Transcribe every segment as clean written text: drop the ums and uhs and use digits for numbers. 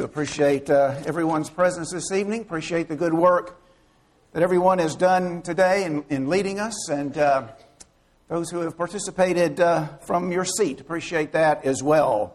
Appreciate everyone's presence this evening. Appreciate the good work that everyone has done today in leading us, and those who have participated from your seat. Appreciate that as well.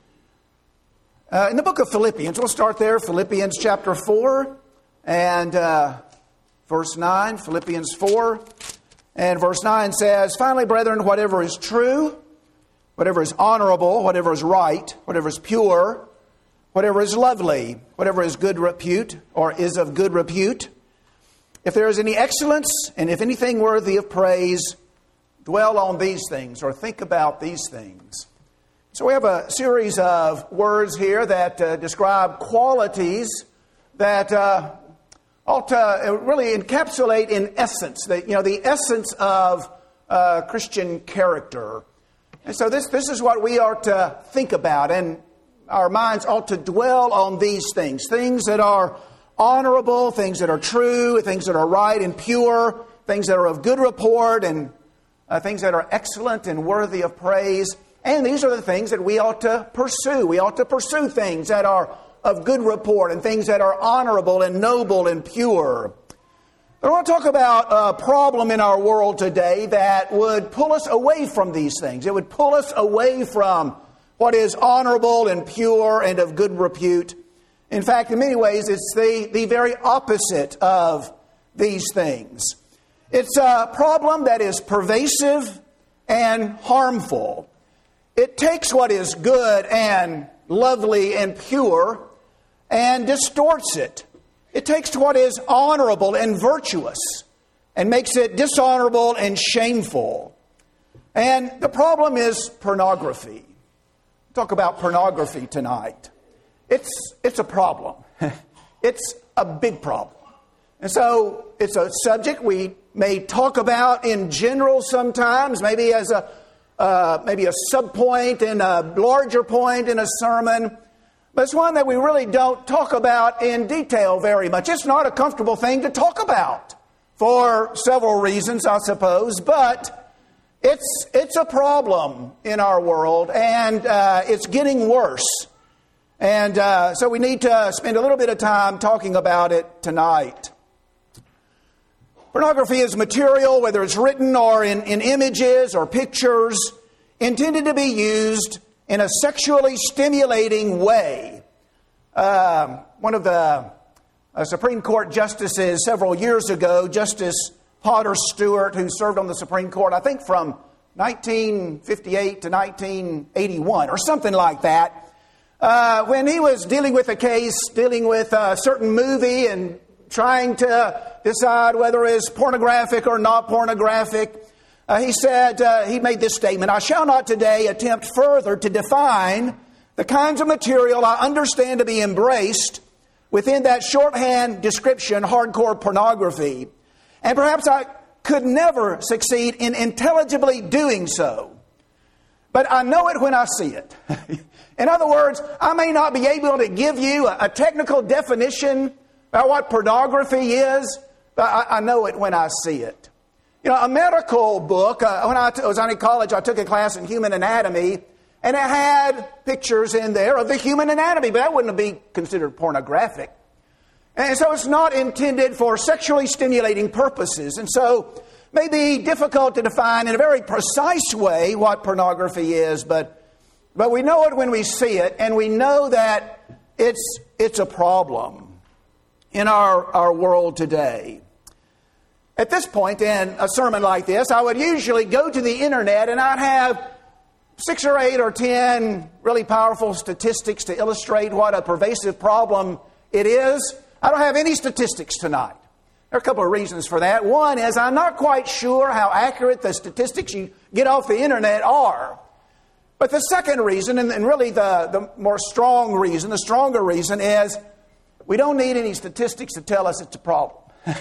In the book of Philippians, we'll start there. Philippians chapter 4 and verse 9. Philippians 4 and verse 9 says, "Finally, brethren, whatever is true, whatever is honorable, whatever is right, whatever is pure, whatever is lovely, whatever is good repute, or is of good repute, if there is any excellence, and if anything worthy of praise, dwell on these things," or think about these things. So we have a series of words here that describe qualities that ought to really encapsulate in essence, the essence of Christian character. And so this is what we are to think about, and our minds ought to dwell on these things that are honorable, things that are true, things that are right and pure, things that are of good report, and things that are excellent and worthy of praise. And these are the things that we ought to pursue. We ought to pursue things that are of good report and things that are honorable and noble and pure. I want to talk about a problem in our world today that would pull us away from these things. It would pull us away from what is honorable and pure and of good repute. In fact, in many ways, it's the very opposite of these things. It's a problem that is pervasive and harmful. It takes what is good and lovely and pure and distorts it. It takes what is honorable and virtuous and makes it dishonorable and shameful. And the problem is pornography. Talk about pornography tonight. It's a problem. It's a big problem. And so it's a subject we may talk about in general sometimes, maybe as a subpoint and a larger point in a sermon. But it's one that we really don't talk about in detail very much. It's not a comfortable thing to talk about for several reasons, I suppose, but it's a problem in our world, and it's getting worse. And so we need to spend a little bit of time talking about it tonight. Pornography is material, whether it's written or in images or pictures, intended to be used in a sexually stimulating way. One of the Supreme Court justices several years ago, Justice Potter Stewart, who served on the Supreme Court, I think from 1958 to 1981 or something like that, when he was dealing with a case, dealing with a certain movie and trying to decide whether it's pornographic or not pornographic, he said, he made this statement: "I shall not today attempt further to define the kinds of material I understand to be embraced within that shorthand description, hardcore pornography. And perhaps I could never succeed in intelligibly doing so. But I know it when I see it." In other words, I may not be able to give you a technical definition about what pornography is, but I know it when I see it. You know, a medical book, when I was in college, I took a class in human anatomy, and it had pictures in there of the human anatomy, but that wouldn't be considered pornographic. And so it's not intended for sexually stimulating purposes. And so it may be difficult to define in a very precise way what pornography is, but we know it when we see it, and we know that it's a problem in our world today. At this point in a sermon like this, I would usually go to the internet and I'd have 6 or 8 or 10 really powerful statistics to illustrate what a pervasive problem it is. I don't have any statistics tonight. There are a couple of reasons for that. One is I'm not quite sure how accurate the statistics you get off the internet are. But the second reason, and really the stronger reason, is we don't need any statistics to tell us it's a problem.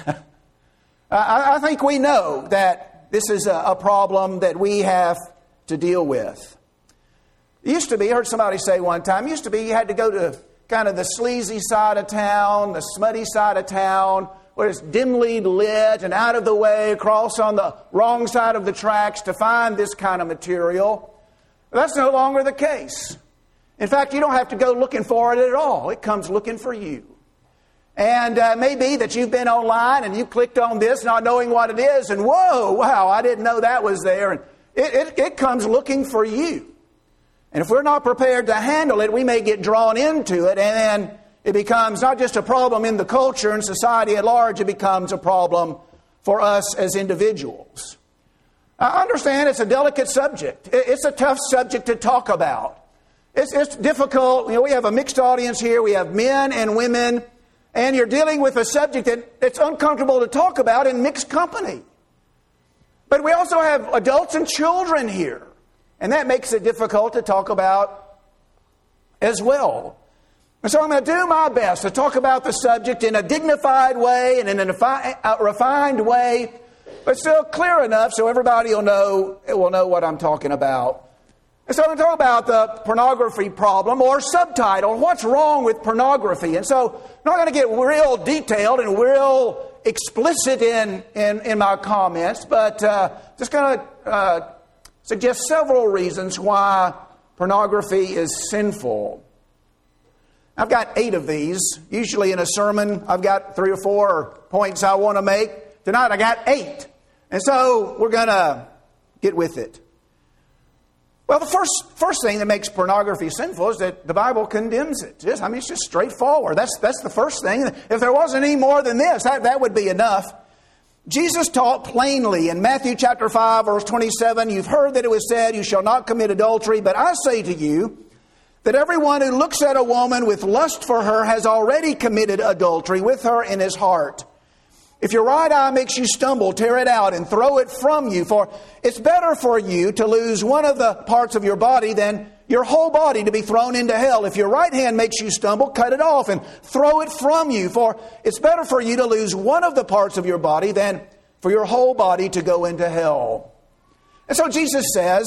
I think we know that this is a problem that we have to deal with. It used to be, I heard somebody say one time, you had to go to kind of the sleazy side of town, the smutty side of town, where it's dimly lit and out of the way, across on the wrong side of the tracks to find this kind of material. But that's no longer the case. In fact, you don't have to go looking for it at all. It comes looking for you. And it may be that you've been online and you clicked on this not knowing what it is, and whoa, wow, I didn't know that was there. And it comes looking for you. And if we're not prepared to handle it, we may get drawn into it, and then it becomes not just a problem in the culture and society at large, it becomes a problem for us as individuals. I understand it's a delicate subject. It's a tough subject to talk about. It's difficult. We have a mixed audience here. We have men and women, and you're dealing with a subject that's uncomfortable to talk about in mixed company. But we also have adults and children here, and that makes it difficult to talk about as well. And so I'm going to do my best to talk about the subject in a dignified way and in a refined way, but still clear enough so everybody will know what I'm talking about. And so I'm going to talk about the pornography problem, or subtitle, what's wrong with pornography? And so I'm not going to get real detailed and real explicit in my comments, but just going to suggest several reasons why pornography is sinful. I've got 8 of these. Usually in a sermon, I've got 3 or 4 points I want to make. Tonight I got 8. And so we're going to get with it. Well, the first thing that makes pornography sinful is that the Bible condemns it. It's just straightforward. That's the first thing. If there wasn't any more than this, that would be enough. Jesus taught plainly in Matthew chapter 5, verse 27, "You've heard that it was said, 'You shall not commit adultery,' but I say to you, that everyone who looks at a woman with lust for her has already committed adultery with her in his heart. If your right eye makes you stumble, tear it out and throw it from you. For it's better for you to lose one of the parts of your body than your whole body to be thrown into hell. If your right hand makes you stumble, cut it off and throw it from you. For it's better for you to lose one of the parts of your body than for your whole body to go into hell." And so Jesus says,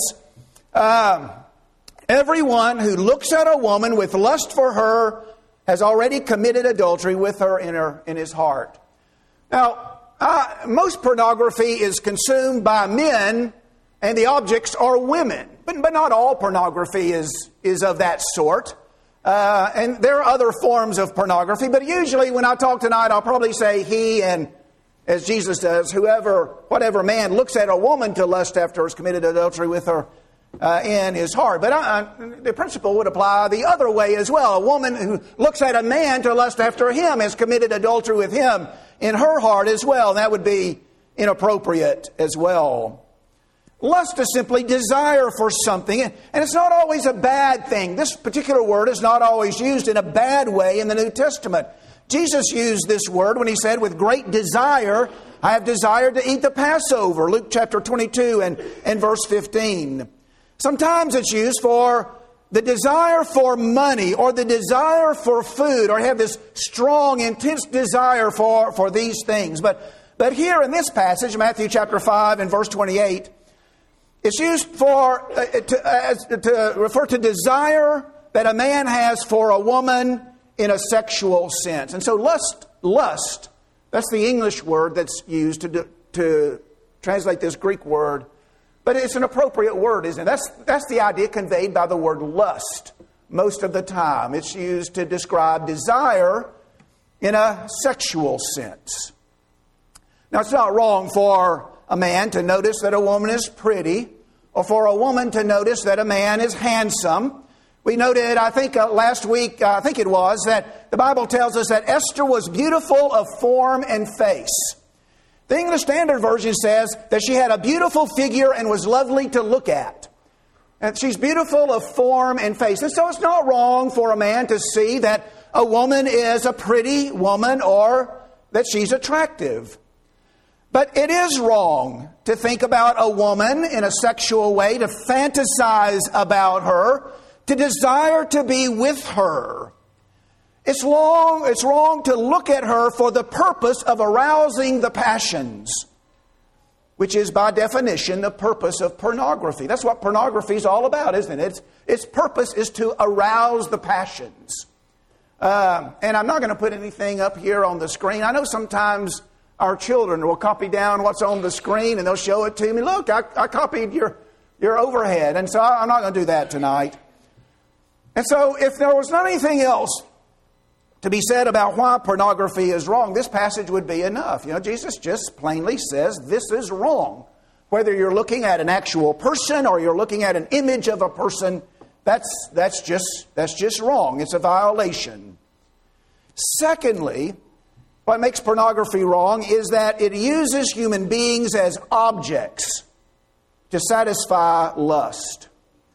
everyone who looks at a woman with lust for her has already committed adultery with her in his heart. Now, most pornography is consumed by men, and the objects are women. But not all pornography is of that sort. And there are other forms of pornography, but usually when I talk tonight, I'll probably say he, and as Jesus does, whatever man looks at a woman to lust after has committed adultery with her in his heart. But the principle would apply the other way as well. A woman who looks at a man to lust after him has committed adultery with him in her heart as well. And that would be inappropriate as well. Lust is simply desire for something, and it's not always a bad thing. This particular word is not always used in a bad way in the New Testament. Jesus used this word when he said, "With great desire, I have desired to eat the Passover." Luke chapter 22 and verse 15. Sometimes it's used for the desire for money or the desire for food, or have this strong, intense desire for these things. But here in this passage, Matthew chapter 5 and verse 28, it's used to refer to desire that a man has for a woman in a sexual sense. And so lust, that's the English word that's used to translate this Greek word. But it's an appropriate word, isn't it? That's the idea conveyed by the word lust most of the time. It's used to describe desire in a sexual sense. Now, it's not wrong for a man to notice that a woman is pretty, or for a woman to notice that a man is handsome. We noted, I think last week, it was, that the Bible tells us that Esther was beautiful of form and face. The English Standard Version says that she had a beautiful figure and was lovely to look at. And she's beautiful of form and face. And so it's not wrong for a man to see that a woman is a pretty woman or that she's attractive. But it is wrong to think about a woman in a sexual way, to fantasize about her, to desire to be with her. It's wrong to look at her for the purpose of arousing the passions, which is by definition the purpose of pornography. That's what pornography is all about, isn't it? Its purpose is to arouse the passions. And I'm not going to put anything up here on the screen. I know sometimes our children will copy down what's on the screen and they'll show it to me. Look, I copied your overhead. And so I'm not going to do that tonight. And so if there was not anything else to be said about why pornography is wrong, this passage would be enough. Jesus just plainly says this is wrong. Whether you're looking at an actual person or you're looking at an image of a person, that's just wrong. It's a violation. Secondly, what makes pornography wrong is that it uses human beings as objects to satisfy lust.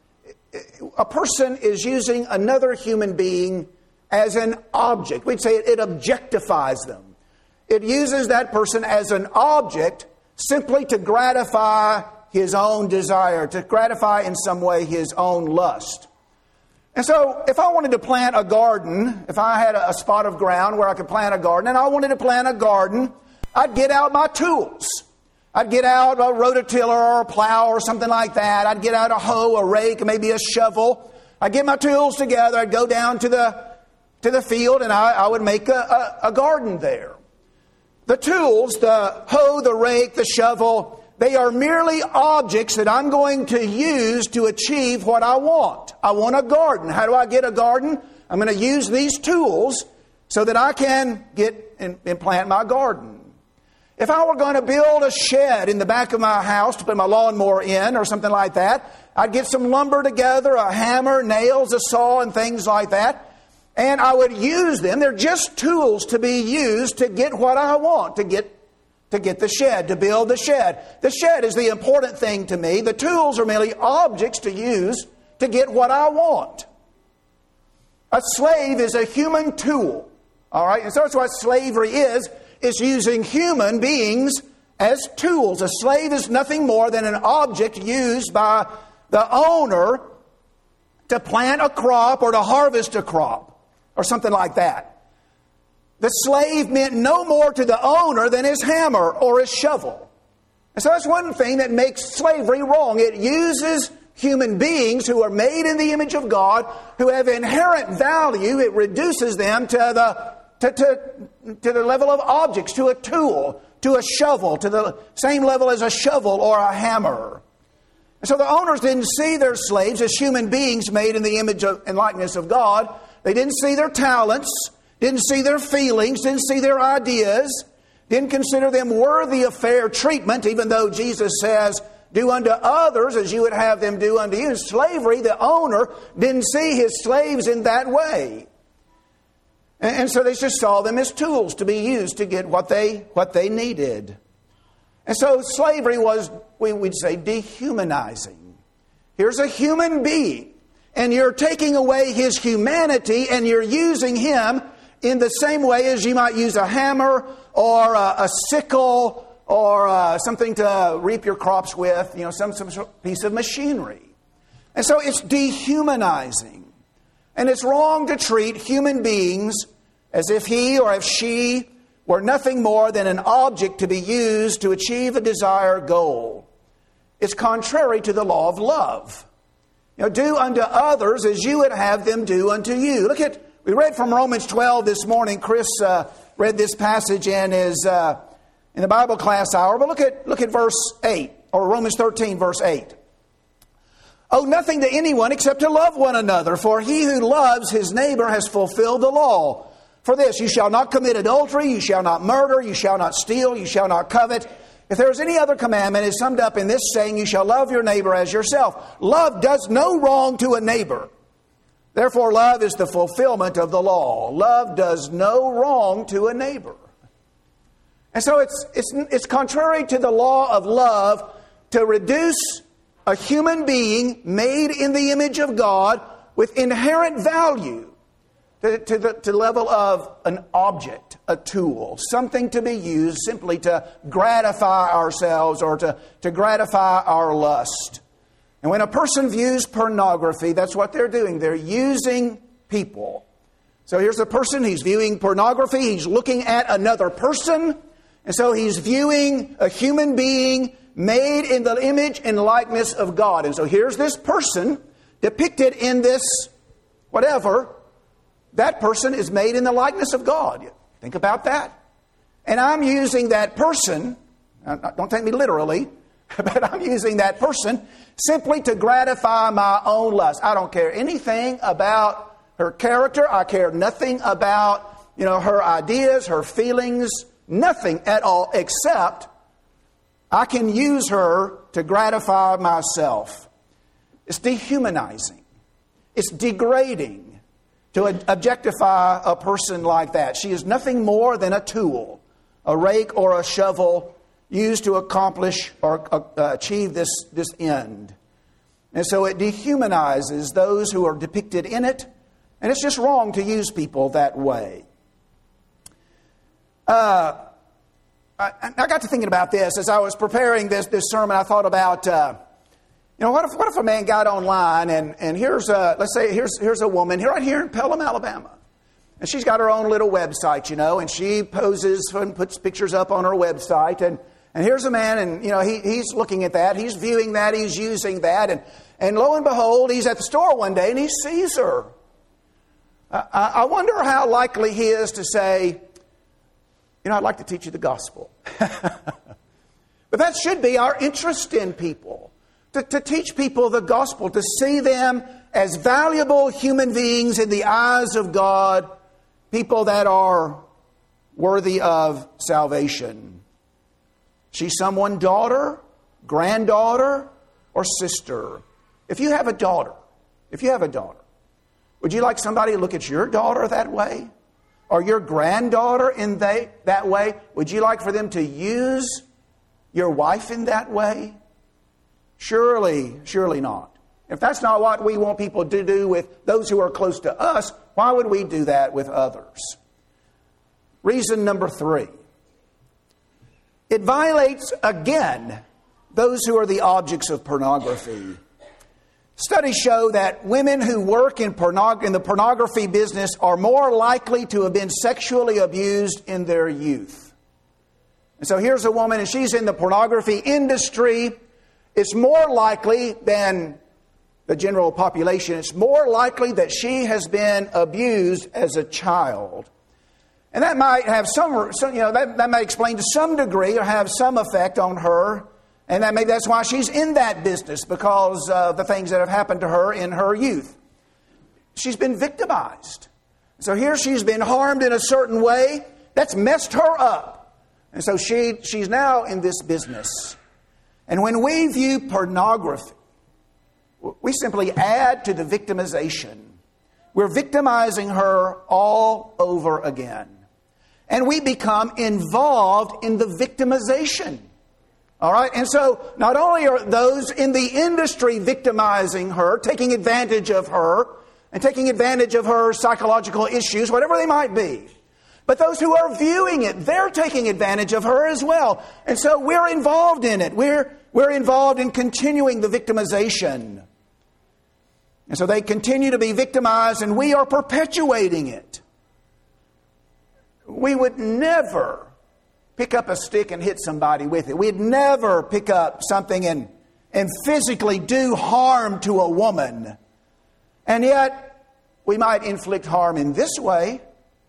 A person is using another human being as an object. We'd say it objectifies them. It uses that person as an object simply to gratify his own desire, to gratify in some way his own lust. And so if I wanted to plant a garden, if I had a spot of ground where I could plant a garden, and I wanted to plant a garden, I'd get out my tools. I'd get out a rototiller or a plow or something like that. I'd get out a hoe, a rake, maybe a shovel. I'd get my tools together. I'd go down to the field, and I would make a garden there. The tools, the hoe, the rake, the shovel, they are merely objects that I'm going to use to achieve what I want. I want a garden. How do I get a garden? I'm going to use these tools so that I can get and plant my garden. If I were going to build a shed in the back of my house to put my lawnmower in or something like that, I'd get some lumber together, a hammer, nails, a saw, and things like that. And I would use them. They're just tools to be used to get what I want, to get the shed, to build the shed. The shed is the important thing to me. The tools are merely objects to use to get what I want. A slave is a human tool. All right? And so that's what slavery is. It's using human beings as tools. A slave is nothing more than an object used by the owner to plant a crop or to harvest a crop, or something like that. The slave meant no more to the owner than his hammer or his shovel. And so that's one thing that makes slavery wrong. It uses human beings who are made in the image of God, who have inherent value. It reduces them to the level of objects, to a tool, to a shovel, to the same level as a shovel or a hammer. And so the owners didn't see their slaves as human beings made in the image and likeness of God. They didn't see their talents, didn't see their feelings, didn't see their ideas, didn't consider them worthy of fair treatment, even though Jesus says, do unto others as you would have them do unto you. In slavery, the owner didn't see his slaves in that way. And so they just saw them as tools to be used to get what they needed. And so slavery was, we'd say, dehumanizing. Here's a human being, and you're taking away his humanity, and you're using him in the same way as you might use a hammer or a sickle or something to reap your crops with, some piece of machinery. And so it's dehumanizing. And it's wrong to treat human beings as if he or if she were nothing more than an object to be used to achieve a desired goal. It's contrary to the law of love. Do unto others as you would have them do unto you. We read from Romans 12 this morning. Chris read this passage in the Bible class hour. But look at verse 8, or Romans 13, verse 8. Owe nothing to anyone except to love one another, for he who loves his neighbor has fulfilled the law. For this, you shall not commit adultery, you shall not murder, you shall not steal, you shall not covet. If there is any other commandment, it is summed up in this saying, you shall love your neighbor as yourself. Love does no wrong to a neighbor. Therefore, love is the fulfillment of the law. Love does no wrong to a neighbor. And so it's contrary to the law of love to reduce a human being made in the image of God with inherent value to the level of an object, a tool, something to be used simply to gratify ourselves or to gratify our lust. And when a person views pornography, that's what they're doing. They're using people. So here's a person, he's viewing pornography, he's looking at another person, and so he's viewing a human being made in the image and likeness of God. And so here's this person depicted in this whatever. That person is made in the likeness of God. Think about that. And I'm using that person, don't take me literally, but I'm using that person simply to gratify my own lust. I don't care anything about her character. I care nothing about, her ideas, her feelings, nothing at all, except I can use her to gratify myself. It's dehumanizing. It's degrading to objectify a person like that. She is nothing more than a tool, a rake or a shovel used to accomplish or achieve this end. And so it dehumanizes those who are depicted in it, and it's just wrong to use people that way. I got to thinking about this as I was preparing this sermon. I thought about, what if a man got online and here's a woman right here in Pelham, Alabama, and she's got her own little website, and she poses and puts pictures up on her website, and here's a man, and he's looking at that, he's viewing that, he's using that, and lo and behold, he's at the store one day and he sees her. I wonder how likely he is to say, I'd like to teach you the gospel. But that should be our interest in people. To teach people the gospel, to see them as valuable human beings in the eyes of God, people that are worthy of salvation. She's someone's daughter, granddaughter, or sister. If you have a daughter, would you like somebody to look at your daughter that way? Or your granddaughter in that way? Would you like for them to use your wife in that way? Surely not. If that's not what we want people to do with those who are close to us, why would we do that with others? Reason number 3. It violates, again, those who are the objects of pornography. Studies show that women who work in the pornography business are more likely to have been sexually abused in their youth. And so here's a woman, and she's in the pornography industry. It's more likely than the general population. It's more likely that she has been abused as a child. And that might have that may explain to some degree or have some effect on her. And that's why she's in that business, because of the things that have happened to her in her youth. She's been victimized. So here she's been harmed in a certain way that's messed her up. And so she's now in this business. And when we view pornography, we simply add to the victimization. We're victimizing her all over again. And we become involved in the victimization. All right? And so not only are those in the industry victimizing her, taking advantage of her, and taking advantage of her psychological issues, whatever they might be, but those who are viewing it, they're taking advantage of her as well. And so we're involved in it. We're involved in continuing the victimization. And so they continue to be victimized, and we are perpetuating it. We would never pick up a stick and hit somebody with it. We'd never pick up something and physically do harm to a woman. And yet, we might inflict harm in this way.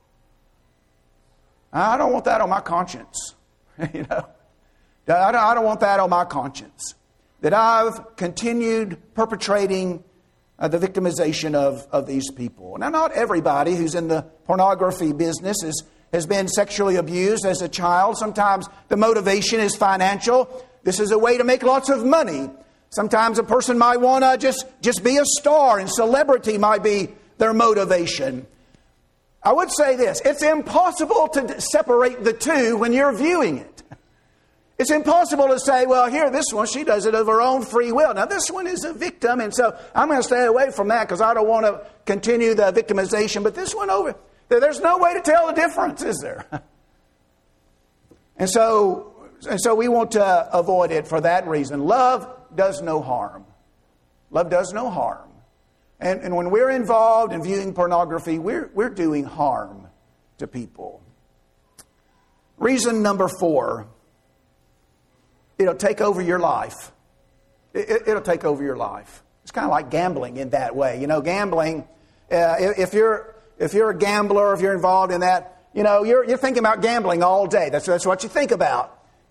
I don't want that on my conscience. I don't want that on my conscience. That I've continued perpetrating the victimization of these people. Now, not everybody who's in the pornography business has been sexually abused as a child. Sometimes the motivation is financial. This is a way to make lots of money. Sometimes a person might want to just be a star, and celebrity might be their motivation. I would say this: it's impossible to separate the two when you're viewing it. It's impossible to say, well, here, this one, she does it of her own free will. Now, this one is a victim, and so I'm going to stay away from that because I don't want to continue the victimization. But this one over, there's no way to tell the difference, is there? And so we want to avoid it for that reason. Love does no harm. Love does no harm. And when we're involved in viewing pornography, we're doing harm to people. Reason number 4, it'll take over your life. It'll take over your life. It's kind of like gambling in that way. Gambling, if you're a gambler, if you're involved in that, you're thinking about gambling all day. That's what you think about.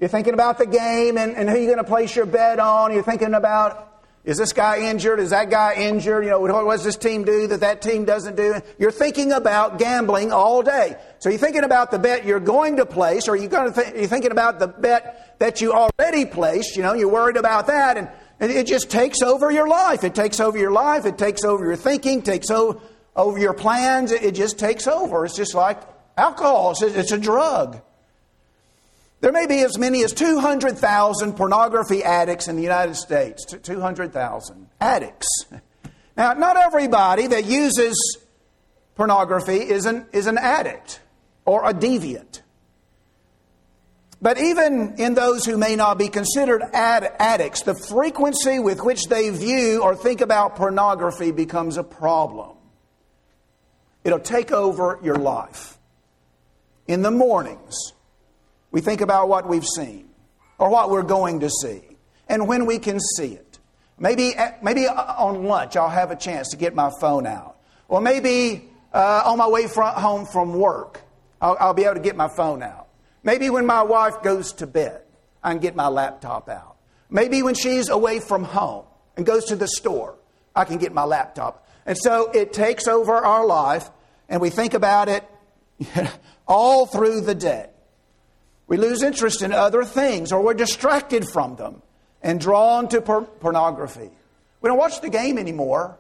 You're thinking about the game and who you're going to place your bet on. You're thinking about, is this guy injured? Is that guy injured? You know, what does this team do that team doesn't do? You're thinking about gambling all day. So you're thinking about the bet you're going to place, or you're thinking about the bet that you already placed. You know, you're worried about that, and it just takes over your life. It takes over your life. It takes over your thinking, takes over your plans. It just takes over. It's just like alcohol. It's a drug. There may be as many as 200,000 pornography addicts in the United States. 200,000 addicts. Now, not everybody that uses pornography is an addict or a deviant. But even in those who may not be considered addicts, the frequency with which they view or think about pornography becomes a problem. It'll take over your life. In the mornings, we think about what we've seen or what we're going to see and when we can see it. Maybe on lunch I'll have a chance to get my phone out. Or maybe on my way home from work I'll be able to get my phone out. Maybe when my wife goes to bed I can get my laptop out. Maybe when she's away from home and goes to the store I can get my laptop. And so it takes over our life and we think about it all through the day. We lose interest in other things, or we're distracted from them and drawn to pornography. We don't watch the game anymore.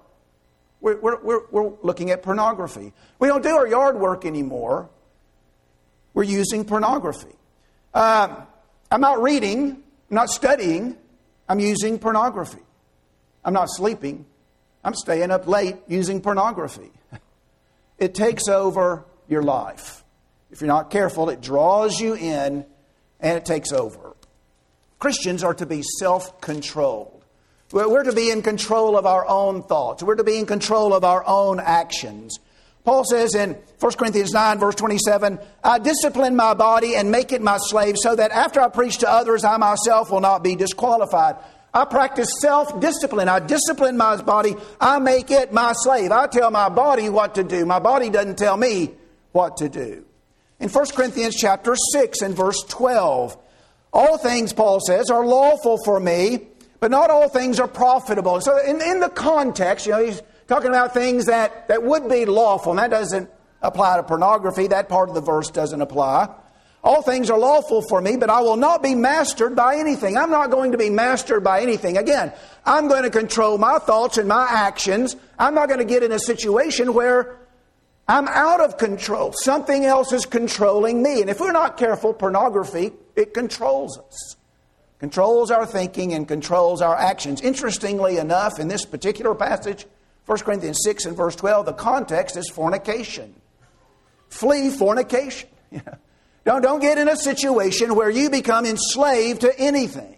We're looking at pornography. We don't do our yard work anymore. We're using pornography. I'm not reading. I'm not studying. I'm using pornography. I'm not sleeping. I'm staying up late using pornography. It takes over your life. If you're not careful, it draws you in and it takes over. Christians are to be self-controlled. We're to be in control of our own thoughts. We're to be in control of our own actions. Paul says in 1 Corinthians 9, verse 27, I discipline my body and make it my slave so that after I preach to others, I myself will not be disqualified. I practice self-discipline. I discipline my body. I make it my slave. I tell my body what to do. My body doesn't tell me what to do. In 1 Corinthians chapter 6 and verse 12, all things, Paul says, are lawful for me, but not all things are profitable. So in the context, you know, he's talking about things that would be lawful, and that doesn't apply to pornography. That part of the verse doesn't apply. All things are lawful for me, but I will not be mastered by anything. I'm not going to be mastered by anything. Again, I'm going to control my thoughts and my actions. I'm not going to get in a situation where I'm out of control. Something else is controlling me. And if we're not careful, pornography, it controls us. Controls our thinking and controls our actions. Interestingly enough, in this particular passage, 1 Corinthians 6 and verse 12, the context is fornication. Flee fornication. Don't get in a situation where you become enslaved to anything.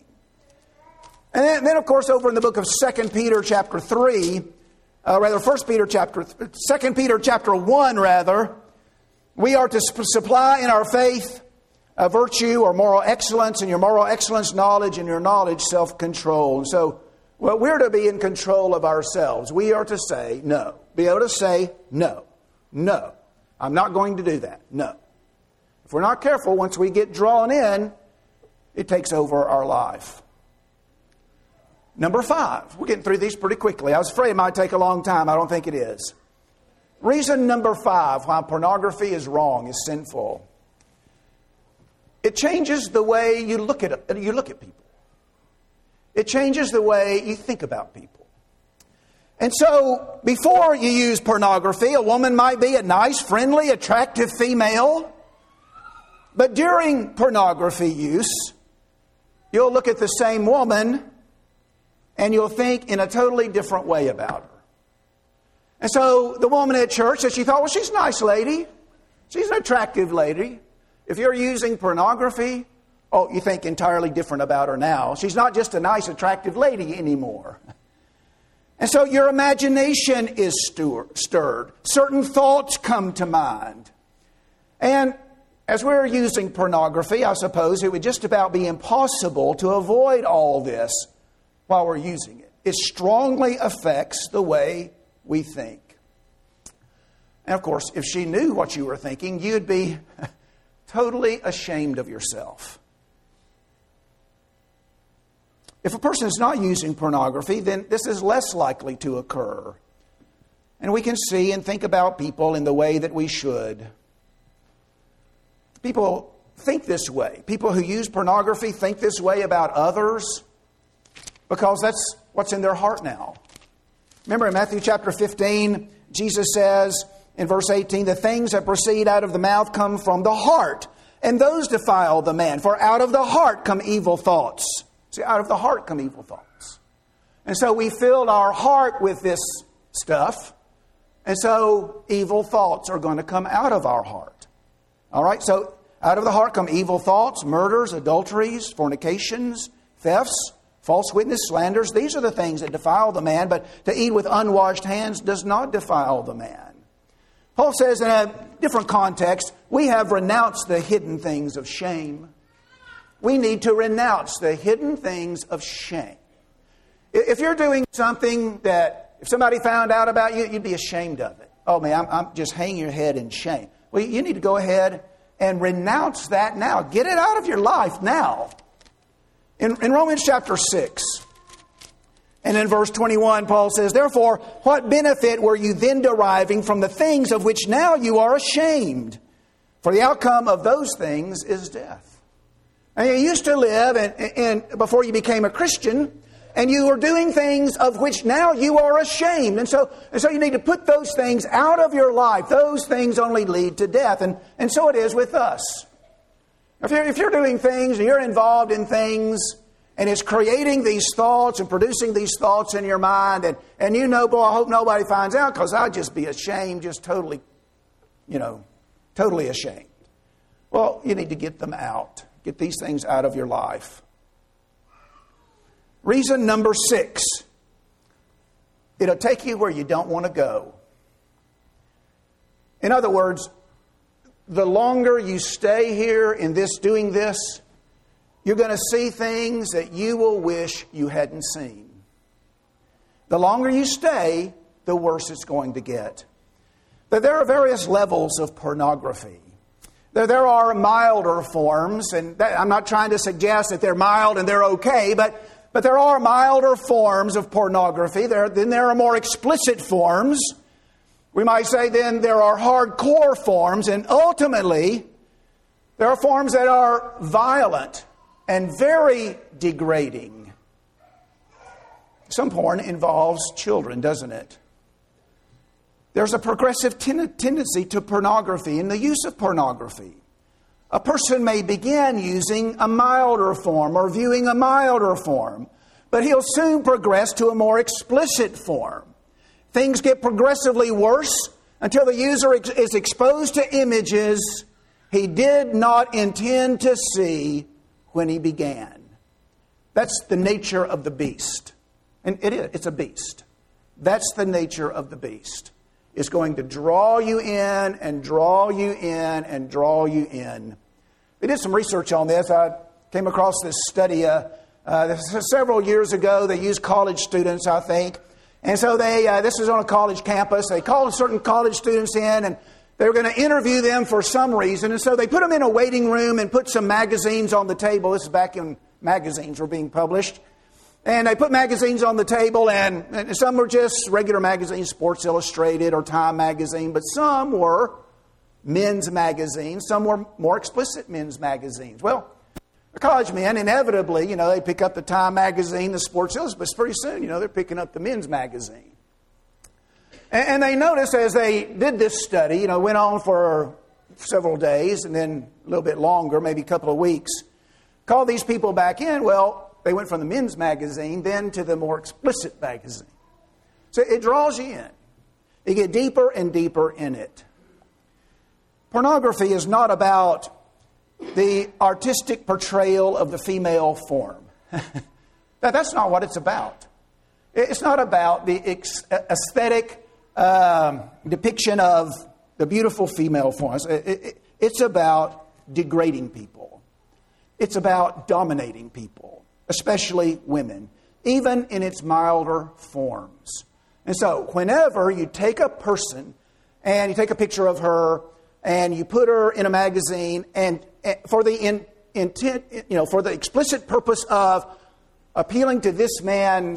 And then of course, over in the book of 2 Peter chapter 3, 2 Peter chapter 1, we are to supply in our faith virtue or moral excellence, and your moral excellence knowledge, and your knowledge self-control. And so, well, we're to be in control of ourselves. We are to say no. Be able to say no. No. I'm not going to do that. No. If we're not careful, once we get drawn in, it takes over our life. Number 5. We're getting through these pretty quickly. I was afraid it might take a long time. I don't think it is. Reason number 5 why pornography is wrong, is sinful. It changes the way you look at people. It changes the way you think about people. And so, before you use pornography, a woman might be a nice, friendly, attractive female. But during pornography use, you'll look at the same woman and you'll think in a totally different way about her. And so the woman at church that she thought, well, she's a nice lady. She's an attractive lady. If you're using pornography, you think entirely different about her now. She's not just a nice, attractive lady anymore. And so your imagination is stirred. Certain thoughts come to mind. And as we're using pornography, I suppose it would just about be impossible to avoid all this while we're using it. It strongly affects the way we think. And of course, if she knew what you were thinking, you'd be totally ashamed of yourself. If a person is not using pornography, then this is less likely to occur. And we can see and think about people in the way that we should. People think this way. People who use pornography think this way about others because that's what's in their heart now. Remember in Matthew chapter 15, Jesus says in verse 18, the things that proceed out of the mouth come from the heart, and those defile the man. For out of the heart come evil thoughts. See, out of the heart come evil thoughts. And so we filled our heart with this stuff, and so evil thoughts are going to come out of our heart. All right, so out of the heart come evil thoughts, murders, adulteries, fornications, thefts, false witness, slanders. These are the things that defile the man, but to eat with unwashed hands does not defile the man. Paul says in a different context, we have renounced the hidden things of shame. We need to renounce the hidden things of shame. If you're doing something that if somebody found out about you, you'd be ashamed of it. Oh man, I'm just hanging your head in shame. Well, you need to go ahead and renounce that now. Get it out of your life now. In Romans chapter 6, and in verse 21, Paul says, therefore, what benefit were you then deriving from the things of which now you are ashamed? For the outcome of those things is death. And you used to live, and before you became a Christian, and you were doing things of which now you are ashamed. And so you need to put those things out of your life. Those things only lead to death. And so it is with us. If you're doing things and you're involved in things and it's creating these thoughts and producing these thoughts in your mind and you know, boy, I hope nobody finds out because I'd just be ashamed, just totally ashamed. Well, you need to get them out. Get these things out of your life. Reason number 6. It'll take you where you don't want to go. In other words, the longer you stay here in this, doing this, you're going to see things that you will wish you hadn't seen. The longer you stay, the worse it's going to get. There are various levels of pornography. There are milder forms, and I'm not trying to suggest that they're mild and they're okay, but there are milder forms of pornography. Then there are more explicit forms. We might say then there are hardcore forms, and ultimately there are forms that are violent and very degrading. Some porn involves children, doesn't it? There's a progressive tendency to pornography and the use of pornography. A person may begin using a milder form or viewing a milder form, but he'll soon progress to a more explicit form. Things get progressively worse until the user is exposed to images he did not intend to see when he began. That's the nature of the beast. And it is. It's a beast. That's the nature of the beast. It's going to draw you in and draw you in and draw you in. They did some research on this. I came across this study several years ago. They used college students, I think. And so this was on a college campus. They called certain college students in and they were going to interview them for some reason. And so they put them in a waiting room and put some magazines on the table. This is back when magazines were being published. And they put magazines on the table, and some were just regular magazines, Sports Illustrated or Time magazine, but some were men's magazines. Some were more explicit men's magazines. Well, the college men, inevitably, they pick up the Time magazine, the Sports Illustrated, but pretty soon, they're picking up the men's magazine. And they noticed as they did this study, went on for several days and then a little bit longer, maybe a couple of weeks, called these people back in. Well, they went from the men's magazine then to the more explicit magazine. So it draws you in. You get deeper and deeper in it. Pornography is not about the artistic portrayal of the female form. That's not what it's about. It's not about the aesthetic depiction of the beautiful female forms. It's about degrading people. It's about dominating people, especially women, even in its milder forms. And so whenever you take a person and you take a picture of her and you put her in a magazine and for the intent, for the explicit purpose of appealing to this man's,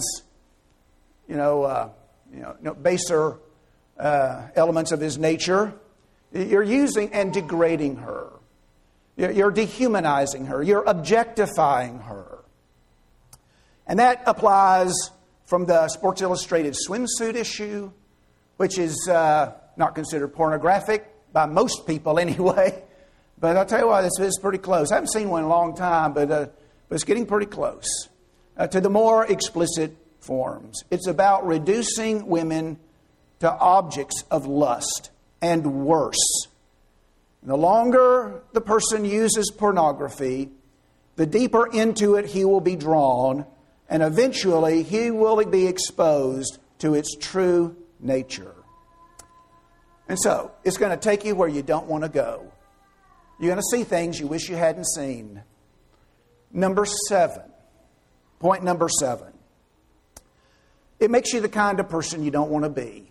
baser elements of his nature. You're using and degrading her. You're dehumanizing her. You're objectifying her. And that applies from the Sports Illustrated swimsuit issue, which is not considered pornographic by most people anyway. But I'll tell you what, this is pretty close. I haven't seen one in a long time, but it's getting pretty close to the more explicit forms. It's about reducing women to objects of lust and worse. And the longer the person uses pornography, the deeper into it he will be drawn, and eventually he will be exposed to its true nature. And so, it's going to take you where you don't want to go. You're going to see things you wish you hadn't seen. Number 7. Point number 7. It makes you the kind of person you don't want to be.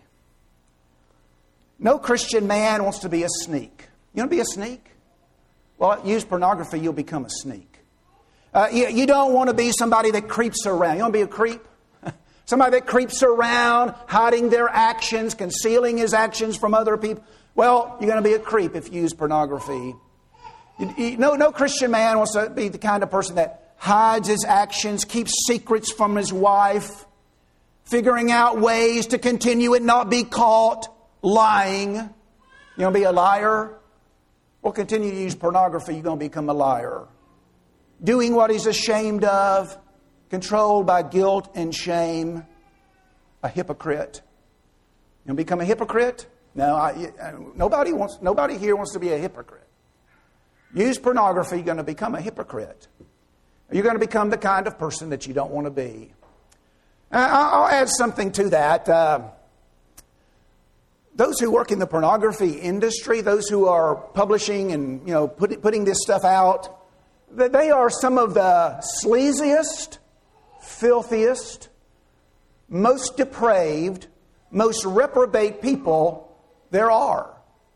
No Christian man wants to be a sneak. You want to be a sneak? Well, use pornography, you'll become a sneak. You don't want to be somebody that creeps around. You want to be a creep? Somebody that creeps around, hiding their actions, concealing his actions from other people. Well, you're going to be a creep if you use pornography. No Christian man wants to be the kind of person that hides his actions, keeps secrets from his wife, figuring out ways to continue and not be caught lying. You want to be a liar? Well, continue to use pornography, you're going to become a liar. Doing what he's ashamed of, controlled by guilt and shame, a hypocrite. You want to become a hypocrite? No, nobody here wants to be a hypocrite. Use pornography, you're going to become a hypocrite. You're going to become the kind of person that you don't want to be. I'll add something to that. Those who work in the pornography industry, those who are publishing and putting this stuff out, they are some of the sleaziest, filthiest, most depraved, most reprobate people there are.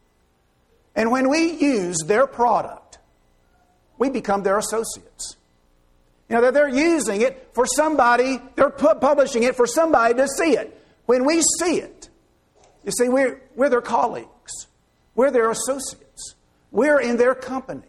And when we use their product, we become their associates. They're using it for somebody, they're publishing it for somebody to see it. When we see it, you see, we're their colleagues. We're their associates. We're in their company.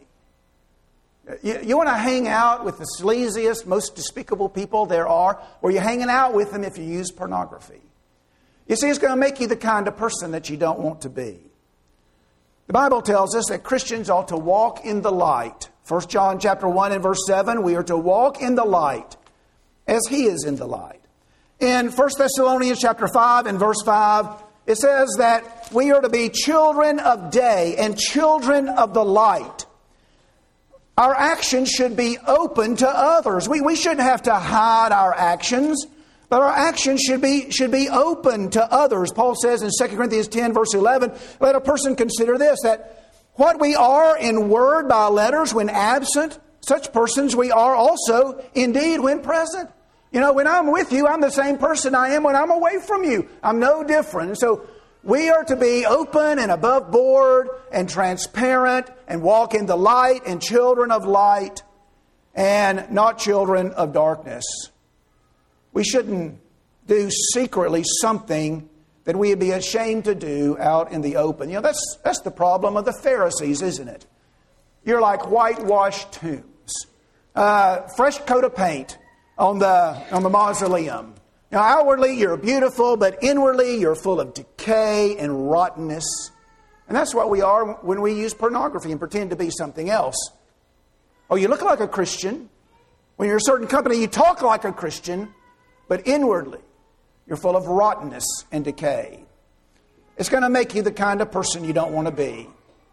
You want to hang out with the sleaziest, most despicable people there are, or you're hanging out with them if you use pornography. You see, it's going to make you the kind of person that you don't want to be. The Bible tells us that Christians ought to walk in the light. 1 John chapter 1 and verse 7, we are to walk in the light as He is in the light. In 1 Thessalonians chapter 5 and verse 5, it says that we are to be children of day and children of the light. Our actions should be open to others. We shouldn't have to hide our actions, but our actions should be open to others. Paul says in 2 Corinthians 10 verse 11, let a person consider this, that what we are in word by letters when absent, such persons we are also indeed when present. When I'm with you, I'm the same person I am when I'm away from you. I'm no different. And so we are to be open and above board and transparent and walk in the light and children of light and not children of darkness. We shouldn't do secretly something that we would be ashamed to do out in the open. That's the problem of the Pharisees, isn't it? You're like whitewashed tombs. Fresh coat of paint on the mausoleum. Outwardly you're beautiful, but inwardly you're full of decay and rottenness. And that's what we are when we use pornography and pretend to be something else. Oh, you look like a Christian. When you're in a certain company, you talk like a Christian, but inwardly you're full of rottenness and decay. It's going to make you the kind of person you don't want to be.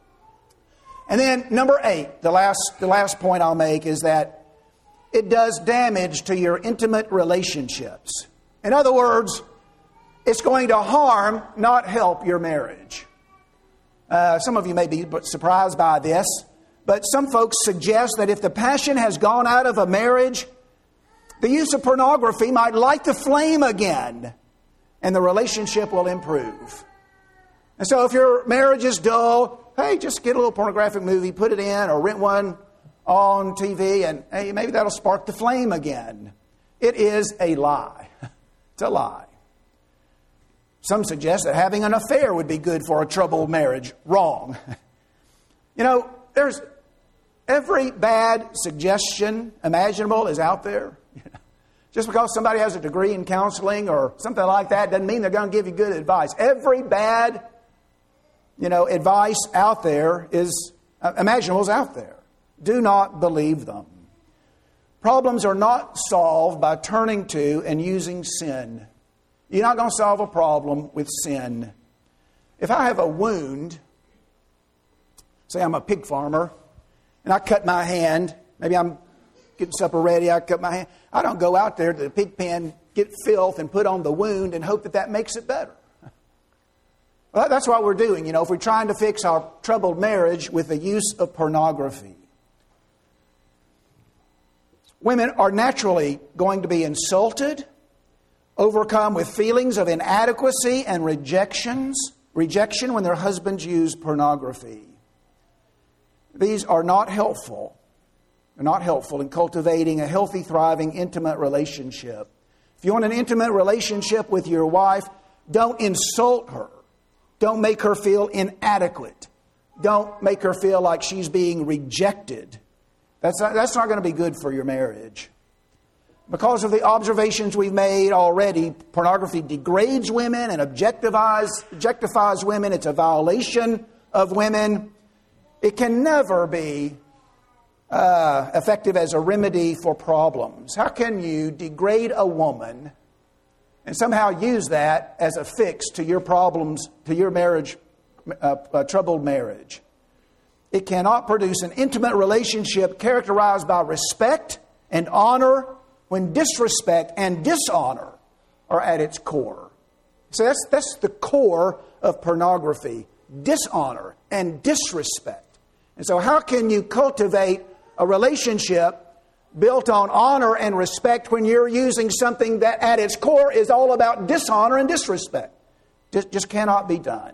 And then number 8, the last point I'll make is that it does damage to your intimate relationships. In other words, it's going to harm, not help your marriage. Some of you may be surprised by this, but some folks suggest that if the passion has gone out of a marriage, the use of pornography might light the flame again, and the relationship will improve. And so if your marriage is dull, hey, just get a little pornographic movie, put it in, or rent one on TV, and hey, maybe that'll spark the flame again. It is a lie. It's a lie. Some suggest that having an affair would be good for a troubled marriage. Wrong. You know, there's every bad suggestion imaginable is out there. Just because somebody has a degree in counseling or something like that doesn't mean they're going to give you good advice. Every bad, advice out there is imaginable is out there. Do not believe them. Problems are not solved by turning to and using sin. You're not going to solve a problem with sin. If I have a wound, say I'm a pig farmer, and I cut my hand, maybe I'm getting supper ready, I cut my hand. I don't go out there to the pig pen, get filth, and put on the wound and hope that makes it better. Well, that's what we're doing, if we're trying to fix our troubled marriage with the use of pornography. Women are naturally going to be insulted, overcome with feelings of inadequacy and rejection when their husbands use pornography. These are not helpful. They're not helpful in cultivating a healthy, thriving, intimate relationship. If you want an intimate relationship with your wife, don't insult her. Don't make her feel inadequate. Don't make her feel like she's being rejected. That's not going to be good for your marriage. Because of the observations we've made already, pornography degrades women and objectifies women. It's a violation of women. It can never be effective as a remedy for problems. How can you degrade a woman and somehow use that as a fix to your problems, to your marriage, troubled marriage? It cannot produce an intimate relationship characterized by respect and honor when disrespect and dishonor are at its core. So that's the core of pornography, dishonor and disrespect. And so how can you cultivate a relationship built on honor and respect when you're using something that at its core is all about dishonor and disrespect? Just cannot be done.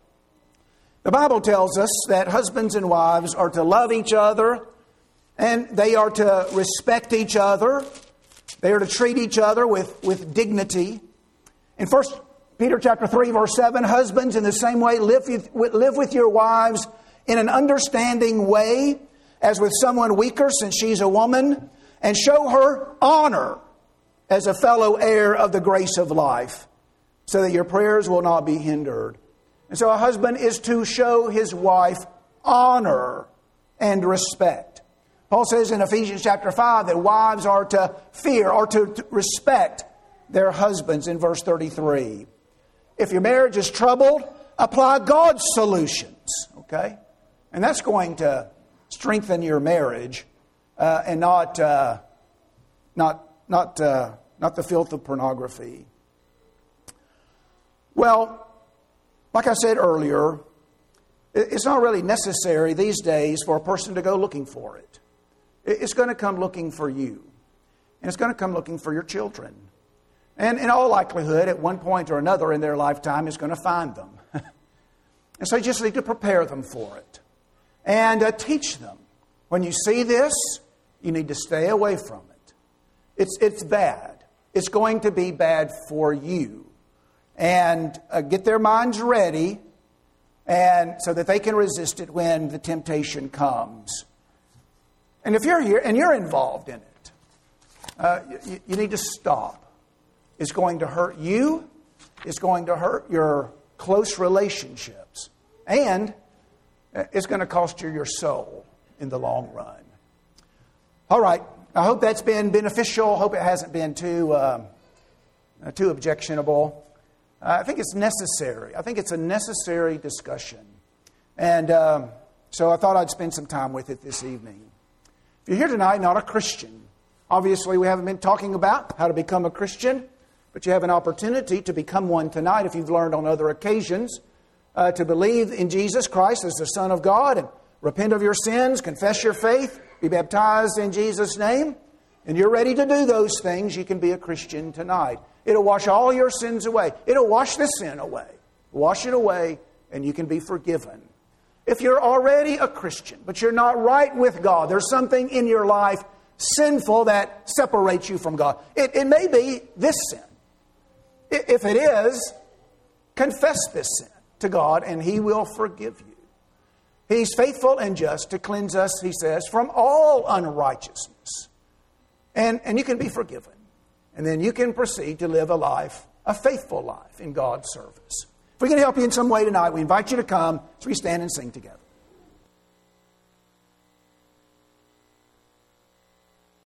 The Bible tells us that husbands and wives are to love each other and they are to respect each other. They are to treat each other with dignity. In 1 Peter chapter 3, verse 7, husbands in the same way live with your wives in an understanding way as with someone weaker since she's a woman, and show her honor as a fellow heir of the grace of life so that your prayers will not be hindered. And so a husband is to show his wife honor and respect. Paul says in Ephesians chapter 5 that wives are to fear or to respect their husbands in verse 33. If your marriage is troubled, apply God's solutions, okay? And that's going to strengthen your marriage and not the filth of pornography. Well, like I said earlier, it's not really necessary these days for a person to go looking for it. It's going to come looking for you. And it's going to come looking for your children. And in all likelihood, at one point or another in their lifetime, it's going to find them. And so you just need to prepare them for it. And teach them. When you see this, you need to stay away from it. It's bad. It's going to be bad for you. And get their minds ready and so that they can resist it when the temptation comes. And if you're here and you're involved in it, you need to stop. It's going to hurt you. It's going to hurt your close relationships. And it's going to cost you your soul in the long run. All right. I hope that's been beneficial. I hope it hasn't been too objectionable. I think it's necessary. I think it's a necessary discussion. And so I thought I'd spend some time with it this evening. If you're here tonight, not a Christian, obviously we haven't been talking about how to become a Christian, but you have an opportunity to become one tonight if you've learned on other occasions to believe in Jesus Christ as the Son of God and repent of your sins, confess your faith, be baptized in Jesus' name, and you're ready to do those things, you can be a Christian tonight. It'll wash all your sins away. It'll wash the sin away. Wash it away, and you can be forgiven. If you're already a Christian, but you're not right with God, there's something in your life sinful that separates you from God. It may be this sin. If it is, confess this sin to God and He will forgive you. He's faithful and just to cleanse us, He says, from all unrighteousness. And you can be forgiven. And then you can proceed to live a faithful life in God's service. If we can help you in some way tonight, we invite you to come as we stand and sing together.